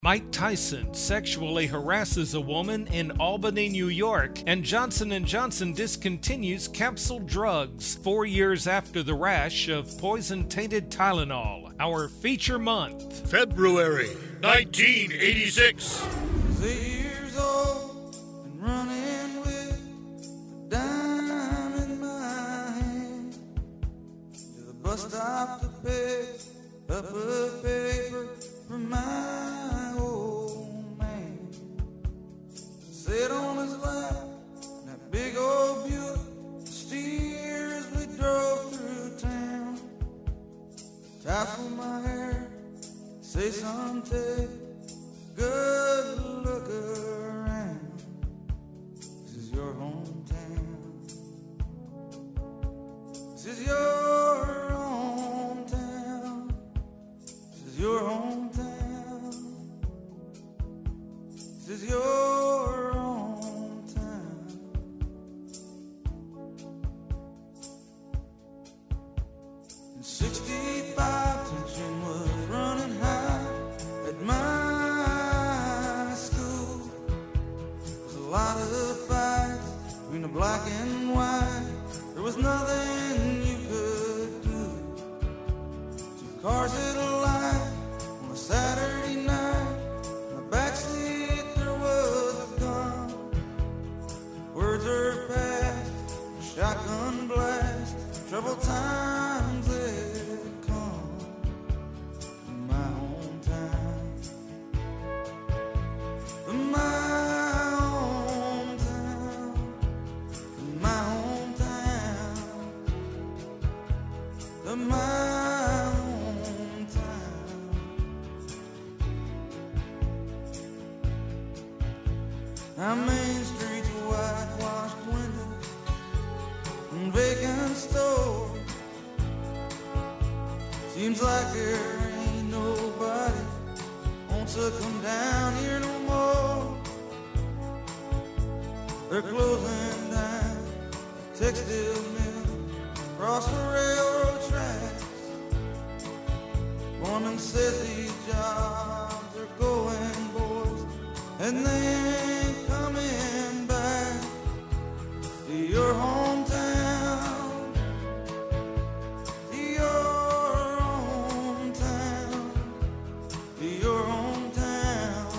Mike Tyson sexually harasses a woman in Albany, New York, and Johnson & Johnson discontinues capsule drugs 4 years after the rash of poison-tainted Tylenol. Our feature month, February 1986. 8 years old and running with a dime in my hand to the bus stop to pick up a paper for my old man. Sit on his lap in that big old Buick, steer as we drove through town. Tassel my hair, say son, take good look around. This is your hometown. This is your hometown. This is your hometown. This is your hometown. In 65, tension was running high at my school. There's a lot of fights between the black and white. There was nothing you could do. Two cars at a light on a Saturday night. In the backseat there was a gun. Words are passed, a shotgun blast. Troubled times had come in my hometown. In my hometown. In my hometown. In my hometown. Our main streets, whitewashed windows and vacant stores. Seems like there ain't nobody wants to come down here no more. They're closing down textile mill across the railroad tracks. Foreman says these jobs are going, boys, and they ain't coming back to your hometown, to your hometown, to your hometown,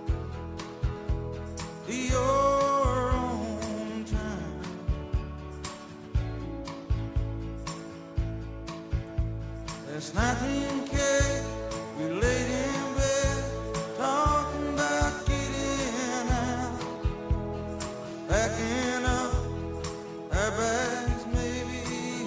to your hometown. Last night in Kay, we laid in bed, talking about getting out, packing up our bags, maybe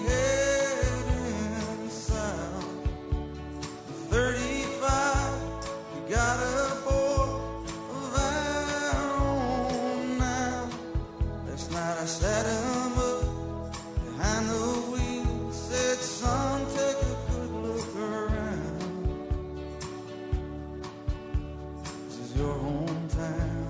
heading south. At 35, we got a boy of our own now. Last night I sat him up behind the wheel, said, son, take a good look around. This is your hometown.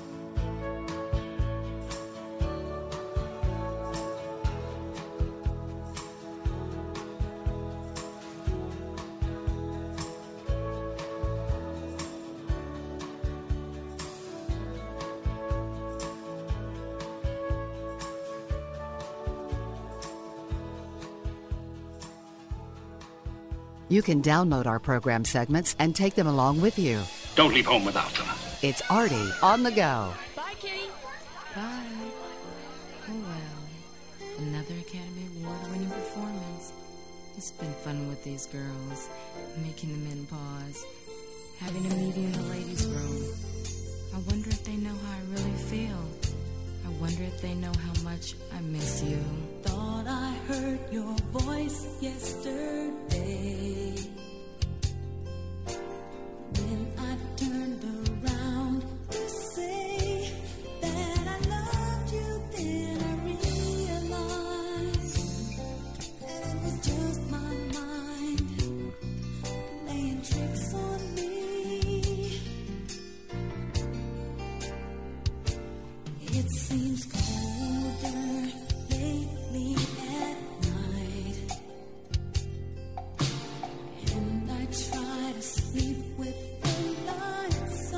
You can download our program segments and take them along with you. Don't leave home without them. It's Artie on the go. Bye, Kitty. Bye. Oh, well. Another Academy Award-winning performance. It's been fun with these girls, making the men pause, having a meeting in the ladies' room. I wonder if they know how I really feel. I wonder if they know how much I miss you. Thought I heard your voice yesterday when I turned around to say that I loved you. Then I realized that it was just my mind playing tricks on me. It seems colder lately at night, and I try to sleep with the lights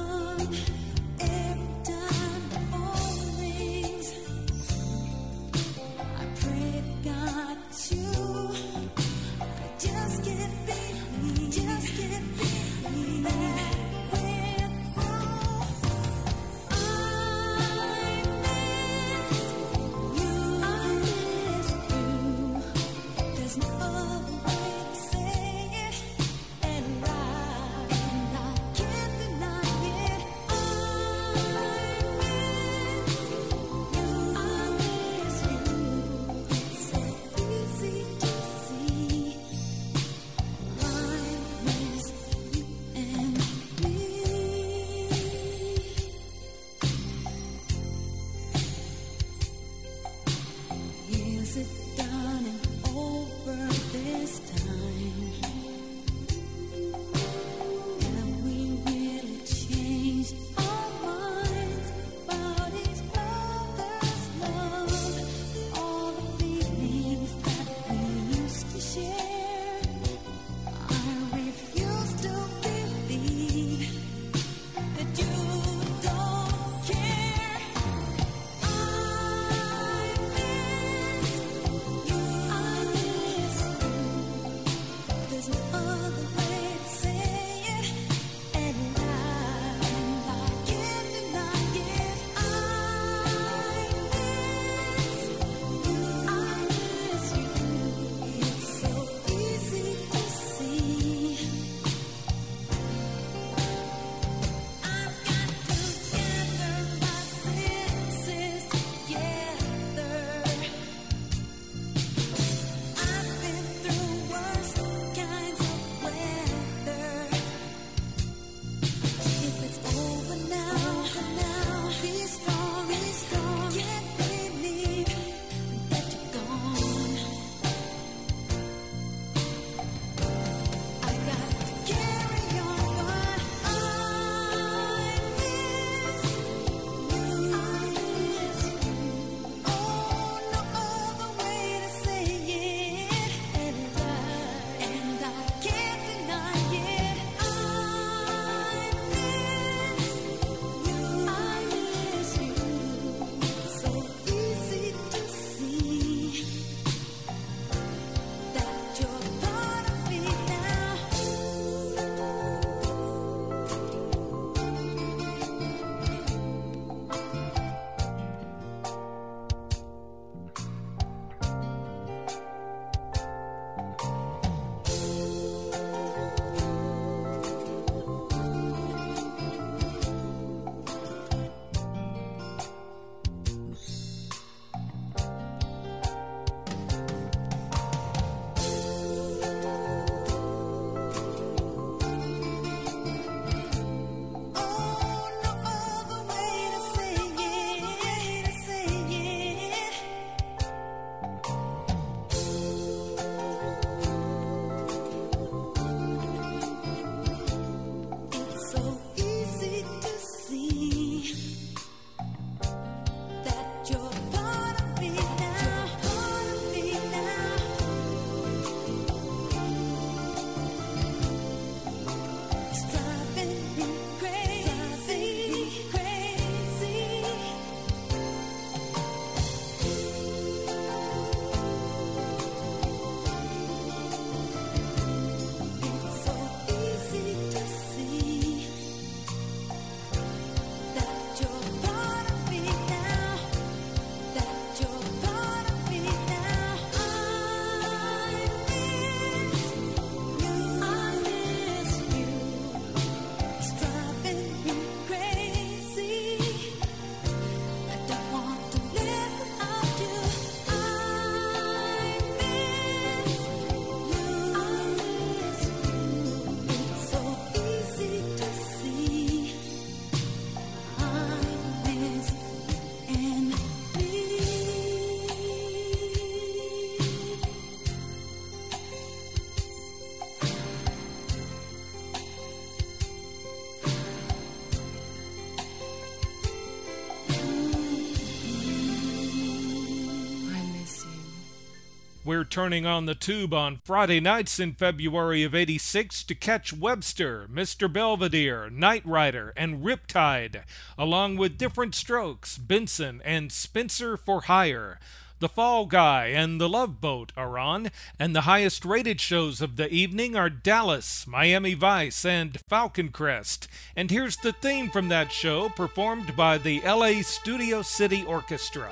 We're turning on the tube on Friday nights in February of '86 to catch Webster, Mr. Belvedere, Knight Rider, and Riptide, along with Different Strokes, Benson, and Spencer for Hire. The Fall Guy and The Love Boat are on, and the highest rated shows of the evening are Dallas, Miami Vice, and Falcon Crest. And here's the theme from that show, performed by the LA Studio City Orchestra.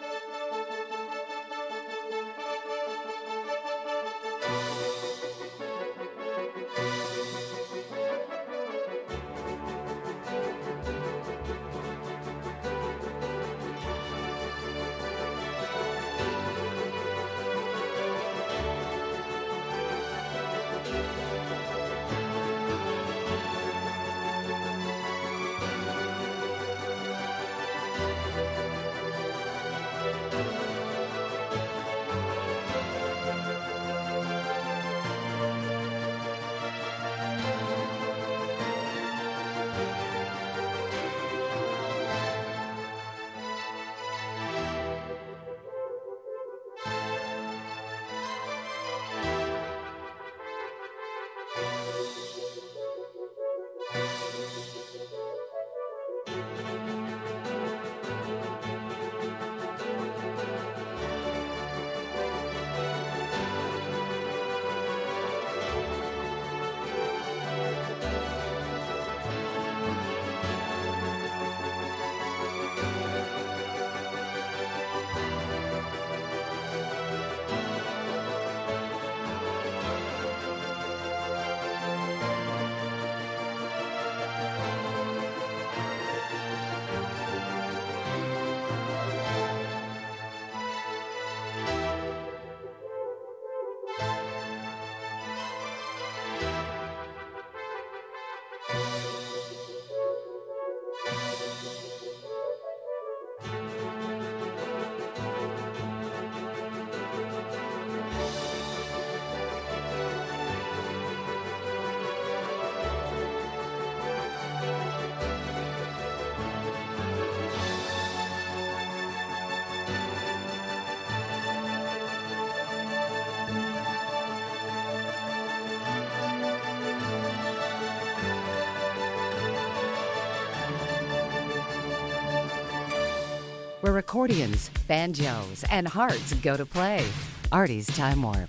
Where accordions, banjos, and hearts go to play. Artie's Time Warp.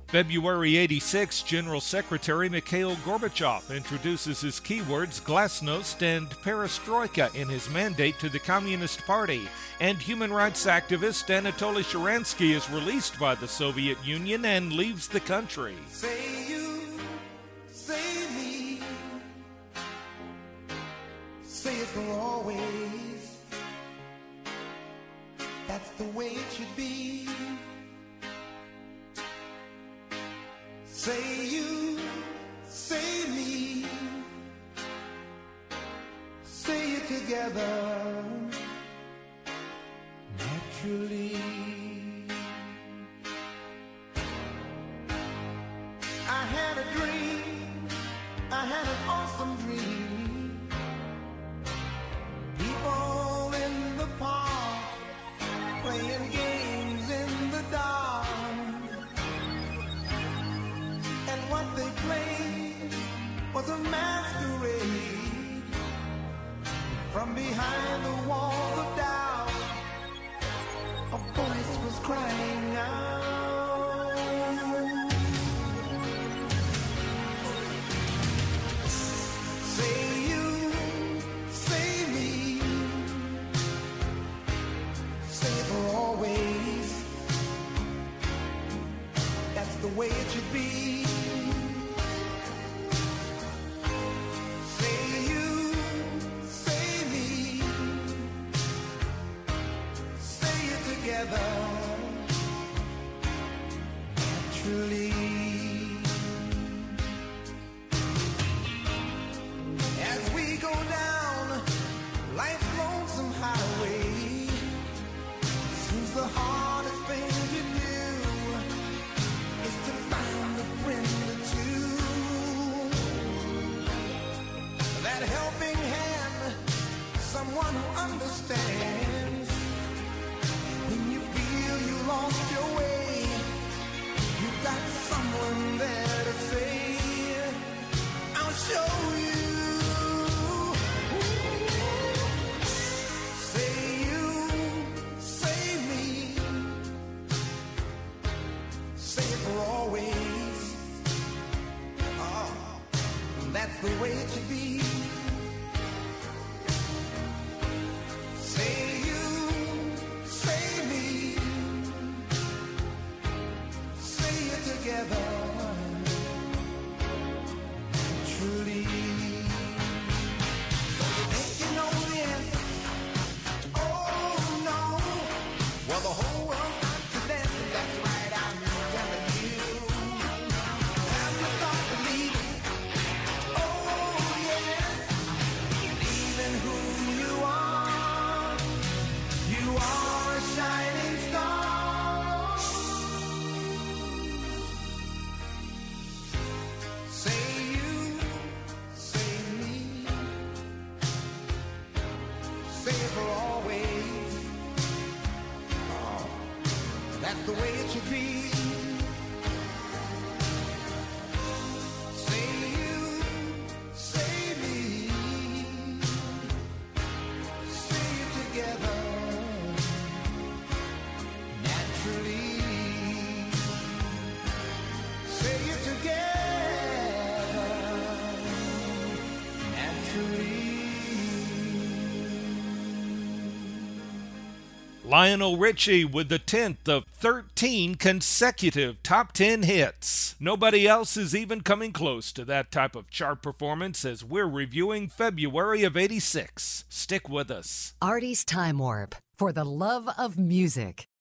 February 86, General Secretary Mikhail Gorbachev introduces his keywords glasnost and perestroika in his mandate to the Communist Party, and human rights activist Anatoly Sharansky is released by the Soviet Union and leaves the country. Say you, say me, say it for always. That's the way it should be. Say you, say me, say it together, naturally. I had a dream, I had an awesome dream. People in the park, playing games in the dark. And what they played was a masquerade. From behind the walls of doubt, a voice was crying out. Say you, say me, say it for always. That's the way it should be. Say you, say me, say it together, naturally. As we go down life's lonesome highway, seems the hardest thing to do is to find a friend or two. That helping hand, someone who understands. When you feel you lost your way, you got someone there to say, I'll show you. Say you, say me, say it for always. Oh, that's the way it should be. Say you, say me, say it together, truly. Think you know the answer? Oh no. Well, the whole world's got to dance, and that's right, I'm telling you. Have you thought believing? Oh yes, believe in who you are. You are a shining star. Say you, say me, say it for always. Oh, that's the way it should be. Say you, say me, say it together, naturally. Say it together, naturally. Lionel Richie with the 10th of 13 consecutive top 10 hits. Nobody else is even coming close to that type of chart performance as we're reviewing February of 86. Stick with us. Artie's Time Warp, for the love of music.